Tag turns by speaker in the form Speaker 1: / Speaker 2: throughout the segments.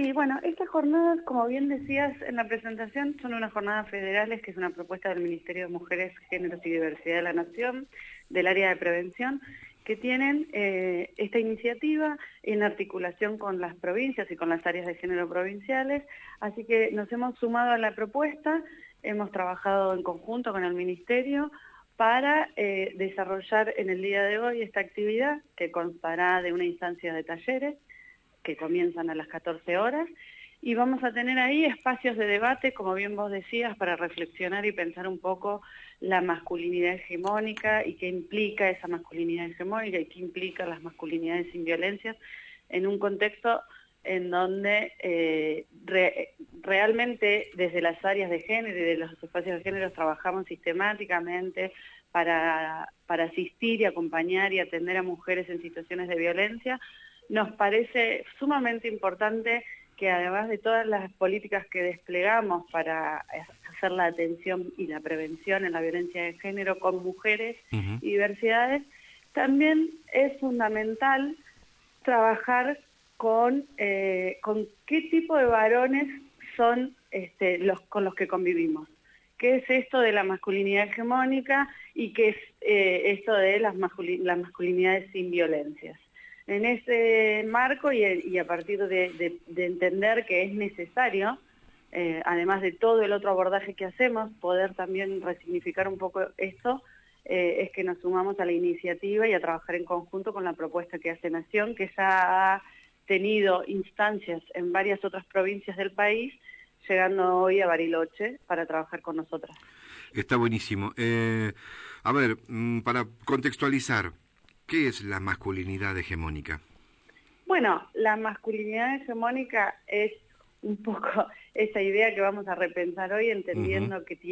Speaker 1: Sí, bueno, estas jornadas, como bien decías en la presentación, son unas jornadas federales, que es una propuesta del Ministerio de Mujeres, Géneros y Diversidad de la Nación, del área de prevención, que tienen esta iniciativa en articulación con las provincias y con las áreas de género provinciales, así que nos hemos sumado a la propuesta, hemos trabajado en conjunto con el Ministerio para desarrollar en el día de hoy esta actividad, que constará de una instancia de talleres, que comienzan a las 14 horas, y vamos a tener ahí espacios de debate, como bien vos decías, para reflexionar y pensar un poco la masculinidad hegemónica y qué implica esa masculinidad hegemónica y qué implican las masculinidades sin violencia en un contexto en donde realmente desde las áreas de género y de los espacios de género trabajamos sistemáticamente para asistir y acompañar y atender a mujeres en situaciones de violencia. Nos parece sumamente importante que además de todas las políticas que desplegamos para hacer la atención y la prevención en la violencia de género con mujeres y diversidades, también es fundamental trabajar con qué tipo de varones son con los que convivimos. ¿Qué es esto de la masculinidad hegemónica y qué es esto de las masculinidades sin violencias? En ese marco y a partir de entender que es necesario, además de todo el otro abordaje que hacemos, poder también resignificar un poco esto, es que nos sumamos a la iniciativa y a trabajar en conjunto con la propuesta que hace Nación, que ya ha tenido instancias en varias otras provincias del país, llegando hoy a Bariloche para trabajar con nosotras.
Speaker 2: Está buenísimo. A ver, para contextualizar, ¿qué es la masculinidad hegemónica?
Speaker 1: Bueno, la masculinidad hegemónica es un poco esa idea que vamos a repensar hoy, entendiendo que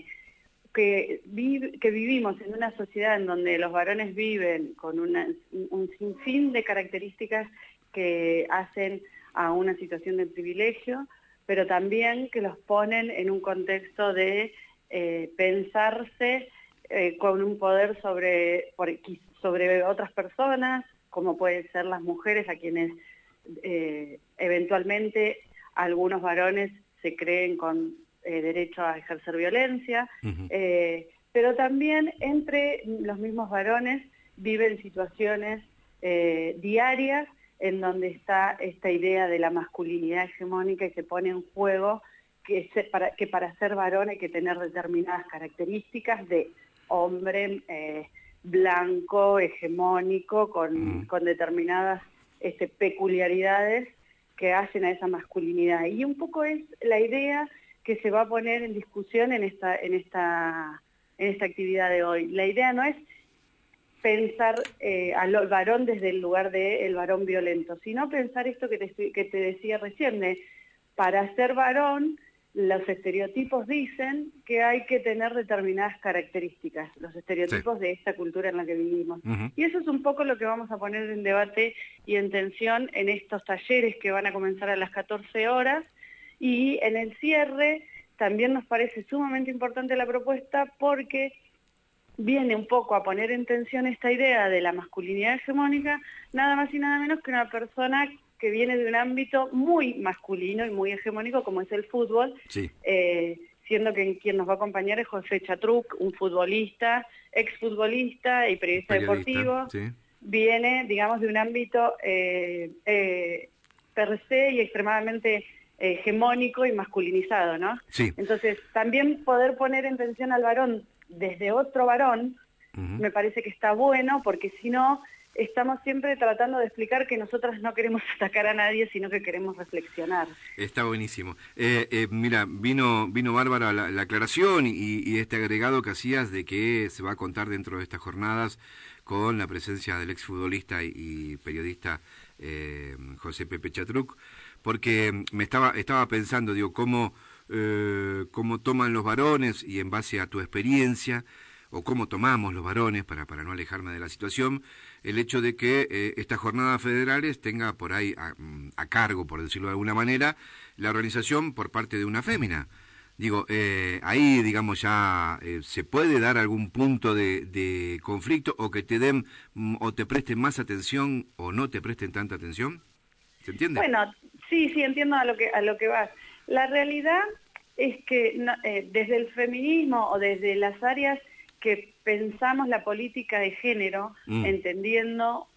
Speaker 1: vivimos en una sociedad en donde los varones viven con un sinfín de características que hacen a una situación de privilegio, pero también que los ponen en un contexto de pensarse con un poder sobre otras personas, como pueden ser las mujeres, a quienes eventualmente algunos varones se creen con derecho a ejercer violencia, pero también entre los mismos varones viven situaciones diarias en donde está esta idea de la masculinidad hegemónica y se pone en juego que para ser varón hay que tener determinadas características de hombre blanco, hegemónico, con determinadas peculiaridades que hacen a esa masculinidad. Y un poco es la idea que se va a poner en discusión en esta actividad de hoy. La idea no es pensar al varón desde el lugar del varón violento, sino pensar esto que te decía recién, para ser varón, los estereotipos dicen que hay que tener determinadas características, los estereotipos de esta cultura en la que vivimos. Y eso es un poco lo que vamos a poner en debate y en tensión en estos talleres que van a comenzar a las 14 horas, y en el cierre también nos parece sumamente importante la propuesta porque viene un poco a poner en tensión esta idea de la masculinidad hegemónica, nada más y nada menos que una persona que viene de un ámbito muy masculino y muy hegemónico como es el fútbol, siendo que quien nos va a acompañar es José Chatruc, un futbolista, exfutbolista y periodista deportivo, viene, digamos, de un ámbito per se y extremadamente hegemónico y masculinizado, ¿no? Entonces, también poder poner en tensión al varón desde otro varón, me parece que está bueno, porque si no, estamos siempre tratando de explicar que nosotras no queremos atacar a nadie, sino que queremos reflexionar.
Speaker 2: Está buenísimo. Mira, vino bárbara la aclaración y este agregado que hacías de que se va a contar dentro de estas jornadas con la presencia del exfutbolista y periodista José Pepe Chatruc, porque estaba pensando, digo, cómo toman los varones, y en base a tu experiencia, o cómo tomamos los varones, para no alejarme de la situación, el hecho de que estas jornadas federales tenga por ahí a cargo, por decirlo de alguna manera, la organización por parte de una fémina. Digo, ahí, digamos, ya se puede dar algún punto de conflicto, o que te den o te presten más atención o no te presten tanta atención. ¿Se entiende?
Speaker 1: Bueno, Sí, entiendo a lo que vas. La realidad es que desde el feminismo o desde las áreas que pensamos la política de género, entendiendo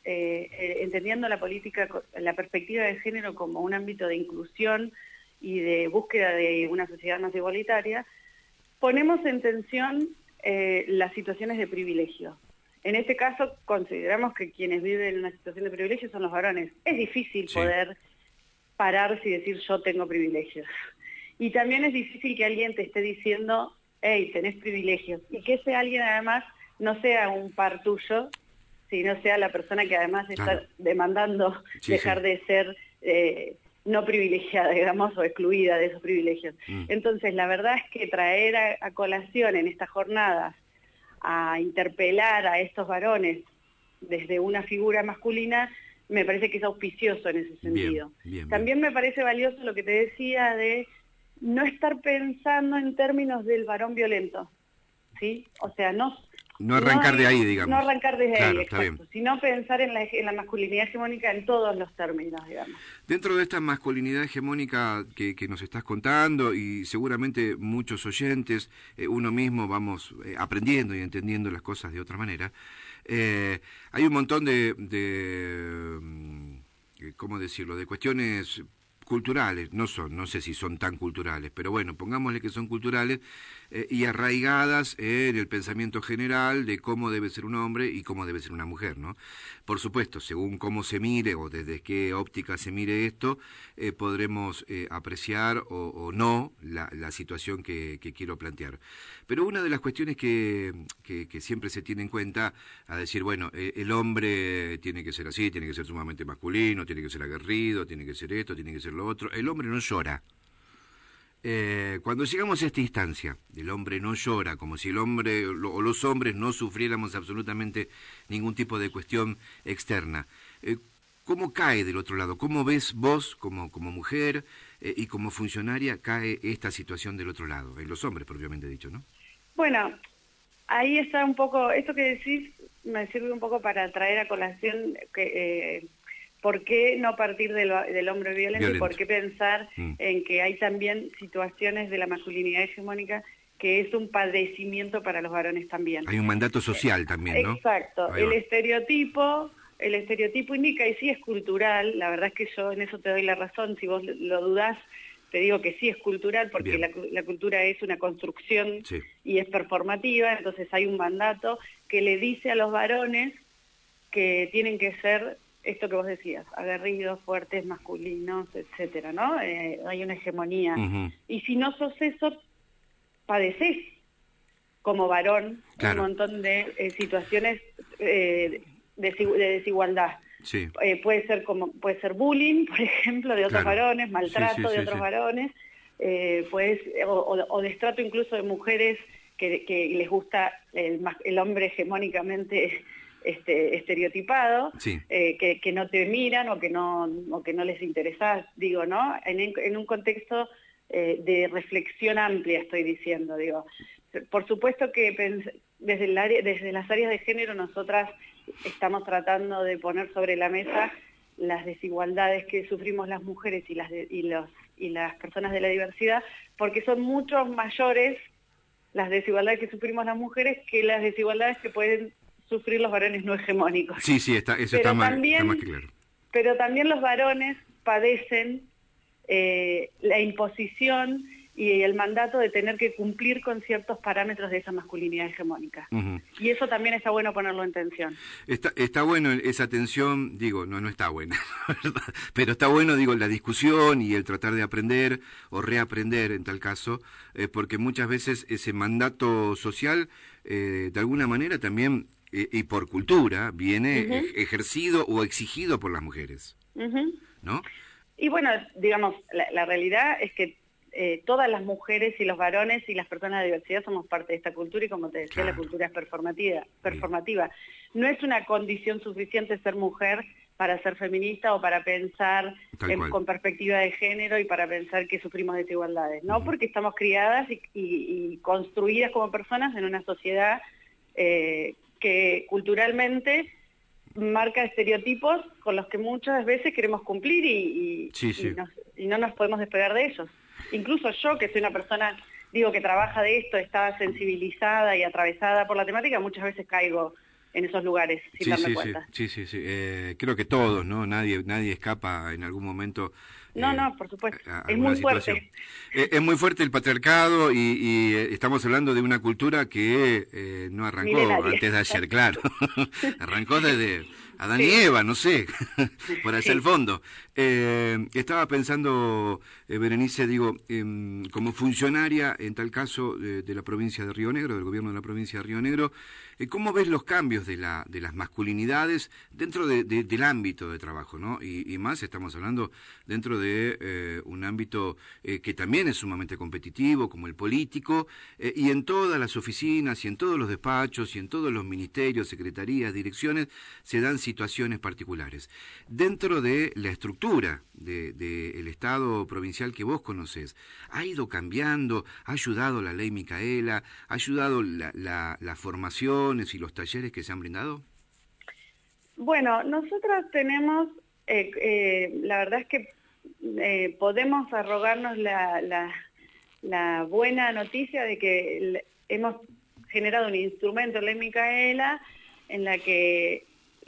Speaker 1: la perspectiva de género como un ámbito de inclusión y de búsqueda de una sociedad más igualitaria, ponemos en tensión las situaciones de privilegio. En este caso consideramos que quienes viven en una situación de privilegio son los varones. Es difícil poder pararse y decir yo tengo privilegios. Y también es difícil que alguien te esté diciendo, hey, tenés privilegios. Y que ese alguien además no sea un par tuyo, sino sea la persona que además está demandando dejar de ser no privilegiada, digamos, o excluida de esos privilegios. Entonces, la verdad es que traer a colación en estas jornadas a interpelar a estos varones desde una figura masculina, me parece que es auspicioso en ese sentido. También me parece valioso lo que te decía de no estar pensando en términos del varón violento, ¿sí? O sea, no
Speaker 2: arrancar de ahí, digamos.
Speaker 1: No arrancar desde ahí, exacto, sino pensar en la masculinidad hegemónica en todos los términos, digamos.
Speaker 2: Dentro de esta masculinidad hegemónica que nos estás contando, y seguramente muchos oyentes, uno mismo vamos aprendiendo y entendiendo las cosas de otra manera, hay un montón ¿cómo decirlo?, de cuestiones culturales, no sé si son tan culturales, pero bueno, pongámosle que son culturales y arraigadas en el pensamiento general de cómo debe ser un hombre y cómo debe ser una mujer, ¿no? Por supuesto, según cómo se mire o desde qué óptica se mire esto, podremos apreciar o no la situación que quiero plantear. Pero una de las cuestiones que siempre se tiene en cuenta, a decir, bueno, el hombre tiene que ser así, tiene que ser sumamente masculino, tiene que ser aguerrido, tiene que ser esto, tiene que ser lo otro. El hombre no llora. Cuando llegamos a esta instancia, el hombre no llora, como si el hombre o los hombres no sufriéramos absolutamente ningún tipo de cuestión externa, ¿cómo cae del otro lado? ¿Cómo ves vos como mujer y como funcionaria cae esta situación del otro lado? En los hombres, propiamente dicho, ¿no?
Speaker 1: Bueno, ahí está un poco, esto que decís me sirve un poco para traer a colación que ¿por qué no partir del hombre violento y por qué pensar en que hay también situaciones de la masculinidad hegemónica que es un padecimiento para los varones también?
Speaker 2: Hay un mandato social también, ¿no?
Speaker 1: Exacto. El estereotipo indica, y sí es cultural, la verdad es que yo en eso te doy la razón, si vos lo dudás, te digo que sí es cultural, porque la cultura es una construcción y es performativa, entonces hay un mandato que le dice a los varones que tienen que ser esto que vos decías, aguerridos, fuertes, masculinos, etcétera, ¿no? Hay una hegemonía. Y si no sos eso, padecés como varón un montón de situaciones de desigualdad. Puede ser bullying, por ejemplo, de otros varones, maltrato de otros varones, o destrato incluso de mujeres que les gusta el hombre hegemónicamente estereotipado, que no te miran o que no les interesás, digo, ¿no? En un contexto de reflexión amplia estoy diciendo, digo. Por supuesto que desde las áreas de género nosotras estamos tratando de poner sobre la mesa las desigualdades que sufrimos las mujeres y las personas de la diversidad, porque son mucho mayores las desigualdades que sufrimos las mujeres que las desigualdades que pueden sufrir los varones no hegemónicos.
Speaker 2: Sí, eso está más que claro.
Speaker 1: Pero también los varones padecen la imposición y el mandato de tener que cumplir con ciertos parámetros de esa masculinidad hegemónica. Y eso también está bueno ponerlo en tensión.
Speaker 2: Está bueno esa tensión, digo, no está buena, ¿verdad? Pero está bueno, digo, la discusión y el tratar de aprender o reaprender en tal caso, porque muchas veces ese mandato social, de alguna manera también, y por cultura, viene ejercido o exigido por las mujeres, ¿no?
Speaker 1: Y bueno, digamos, la realidad es que todas las mujeres y los varones y las personas de diversidad somos parte de esta cultura y como te decía, la cultura es performativa. No es una condición suficiente ser mujer para ser feminista o para pensar con perspectiva de género y para pensar que sufrimos desigualdades, ¿no? Porque estamos criadas y construidas como personas en una sociedad que culturalmente marca estereotipos con los que muchas veces queremos cumplir y no nos podemos despegar de ellos. Incluso yo, que soy una persona, digo, que trabaja de esto, está sensibilizada y atravesada por la temática, muchas veces caigo en esos lugares sin darme cuenta.
Speaker 2: Sí. Creo que todos, ¿no? Nadie escapa en algún momento.
Speaker 1: No, por supuesto. Es muy fuerte.
Speaker 2: Es muy fuerte el patriarcado y estamos hablando de una cultura que no arrancó antes de ayer, claro. Arrancó desde Adán y Eva, no sé, por allá al fondo. Estaba pensando, Berenice, digo, como funcionaria, en tal caso, de la provincia de Río Negro, del gobierno de la provincia de Río Negro, ¿cómo ves los cambios de las masculinidades dentro del ámbito de trabajo, ¿no? Y más estamos hablando dentro de un ámbito que también es sumamente competitivo, como el político, y en todas las oficinas, y en todos los despachos, y en todos los ministerios, secretarías, direcciones, se dan situaciones particulares. Dentro de la estructura del Estado provincial que vos conocés, ¿ha ido cambiando? ¿Ha ayudado la ley Micaela? ¿Ha ayudado la formación y los talleres que se han brindado?
Speaker 1: Bueno, nosotros tenemos, la verdad es que podemos arrogarnos la buena noticia de que hemos generado un instrumento en Ley Micaela en la que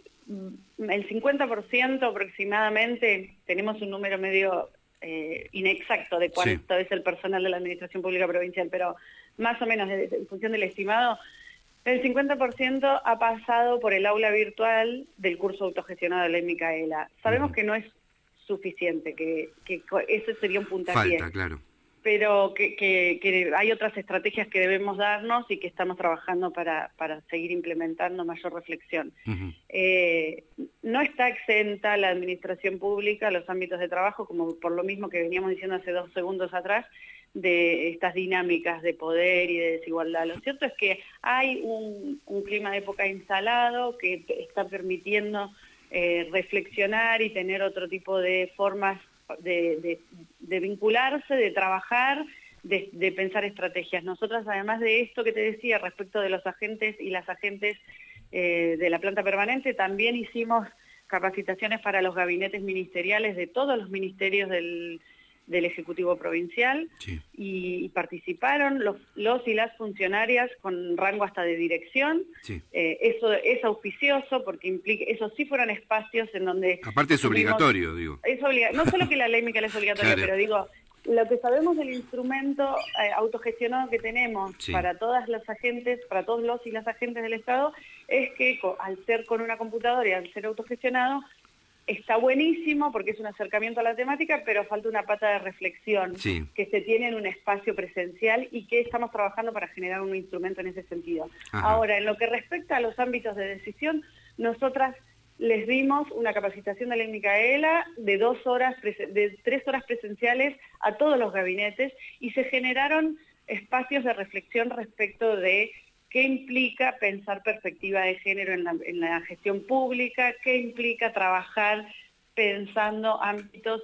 Speaker 1: el 50% aproximadamente, tenemos un número medio inexacto de cuánto es el personal de la Administración Pública Provincial, pero más o menos en función del estimado, el 50% ha pasado por el aula virtual del curso autogestionado de Ley Micaela. Sabemos que no es suficiente, que ese sería un puntapié.
Speaker 2: Falta, claro.
Speaker 1: Pero que hay otras estrategias que debemos darnos y que estamos trabajando para seguir implementando mayor reflexión. No está exenta la administración pública, los ámbitos de trabajo, como por lo mismo que veníamos diciendo hace 2 segundos atrás, de estas dinámicas de poder y de desigualdad. Lo cierto es que hay un clima de época instalado que está permitiendo reflexionar y tener otro tipo de formas de vincularse, de trabajar, de pensar estrategias. Nosotras, además de esto que te decía respecto de los agentes y las agentes de la planta permanente, también hicimos capacitaciones para los gabinetes ministeriales de todos los ministerios del Ejecutivo Provincial, y participaron los y las funcionarias con rango hasta de dirección. Eso es auspicioso porque implica, esos sí fueron espacios en donde... Aparte es obligatorio, digo. No solo que la ley Micaela es obligatoria, pero digo, lo que sabemos del instrumento autogestionado que tenemos para todas las agentes, para todos los y las agentes del Estado, es que al ser con una computadora y al ser autogestionado, está buenísimo porque es un acercamiento a la temática, pero falta una pata de reflexión que se tiene en un espacio presencial y que estamos trabajando para generar un instrumento en ese sentido. Ahora, en lo que respecta a los ámbitos de decisión, nosotras les dimos una capacitación de Ley Micaela de 2 horas, de 3 horas presenciales a todos los gabinetes, y se generaron espacios de reflexión respecto de qué implica pensar perspectiva de género en la gestión pública, qué implica trabajar pensando ámbitos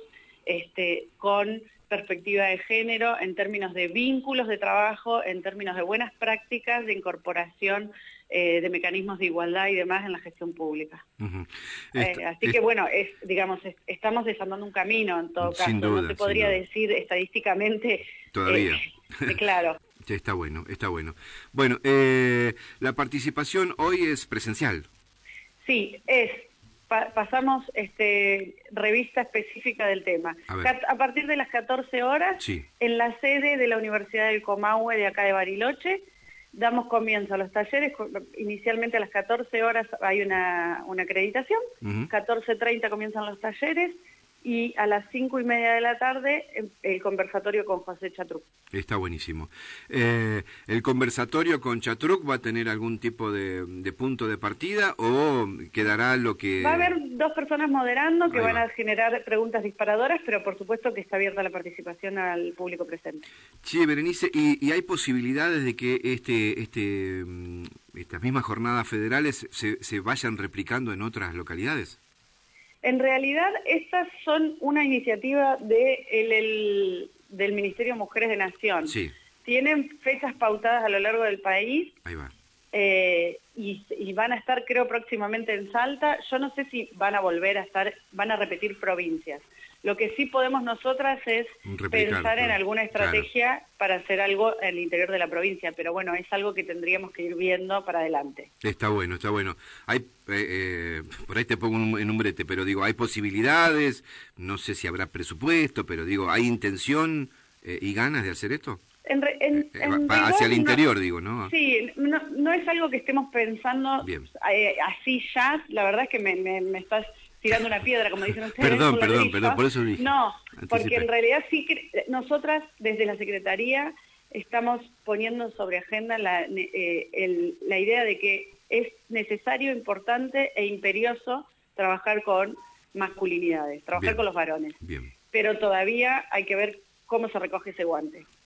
Speaker 1: con perspectiva de género en términos de vínculos de trabajo, en términos de buenas prácticas, de incorporación de mecanismos de igualdad y demás en la gestión pública. Así que bueno, estamos desandando un camino en todo caso. Duda, no te podría decir estadísticamente
Speaker 2: todavía.
Speaker 1: Claro.
Speaker 2: Está bueno, está bueno. Bueno, la participación hoy es presencial.
Speaker 1: Sí, pasamos revista específica del tema. A partir de las 14 horas, en la sede de la Universidad del Comahue de acá de Bariloche, damos comienzo a los talleres. Inicialmente a las 14 horas hay una acreditación, 14:30 comienzan los talleres, y a las 5:30 de la tarde el conversatorio con José Chatruc.
Speaker 2: Está buenísimo. ¿El conversatorio con Chatruc va a tener algún tipo de punto de partida o quedará lo que...?
Speaker 1: Va a haber 2 personas moderando que van a generar preguntas disparadoras, pero por supuesto que está abierta la participación al público presente.
Speaker 2: Sí, Berenice, ¿y hay posibilidades de que estas mismas jornadas federales se vayan replicando en otras localidades?
Speaker 1: En realidad, estas son una iniciativa del Ministerio de Mujeres de Nación. Tienen fechas pautadas a lo largo del país.
Speaker 2: Ahí va.
Speaker 1: y van a estar, creo, próximamente en Salta. Yo no sé si van a volver a estar, van a repetir provincias. Lo que sí podemos nosotras es pensar en alguna estrategia para hacer algo en el interior de la provincia, pero bueno, es algo que tendríamos que ir viendo para adelante.
Speaker 2: Está bueno, está bueno. Hay, por ahí te pongo en un brete, pero digo, hay posibilidades, no sé si habrá presupuesto, pero digo, ¿hay intención y ganas de hacer esto? Hacia el interior, digo, ¿no?
Speaker 1: Sí, no es algo que estemos pensando así ya. La verdad es que me estás tirando una piedra, como dicen ustedes.
Speaker 2: Perdón, por eso dije.
Speaker 1: No, porque en realidad sí que nosotras desde la Secretaría estamos poniendo sobre agenda la idea de que es necesario, importante e imperioso trabajar con masculinidades, trabajar con los varones. Pero todavía hay que ver cómo se recoge ese guante.